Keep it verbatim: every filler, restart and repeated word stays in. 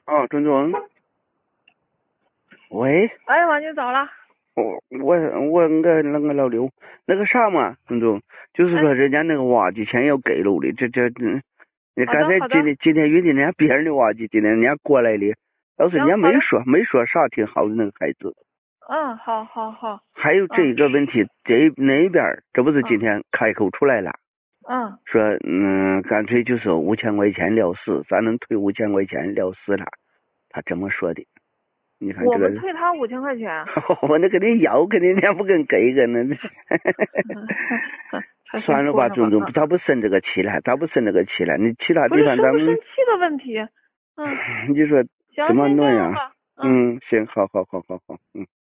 哦，钟总，喂， 哎妈，你咋了？ 我我我俺那个老刘，那个啥嘛，钟总，就是说人家那个挖机钱要给了的，这这嗯，你刚才好的好的今天今天约定人家别人的挖机，今天人家过来的，要是人家行好的没说没说啥，挺好的那个孩子。 嗯，好好好。 还有这一个问题，这那边这不是今天开口出来了， 嗯说嗯，干脆就是五千块钱了事，咱能退五千块钱了事了，他这么说的。你看我这个， 们退他五千块钱。 我那跟你要，肯定人家不跟给个呢。 他先算了吧， 说着吧。 钟总， 嗯， 他不生这个气了，他不生这个气了。你其他不是地方咱们， 生不生气的问题。嗯， 你说行， 怎么先这弄呀？ 样吧。嗯。 嗯，行，好好好好好，嗯。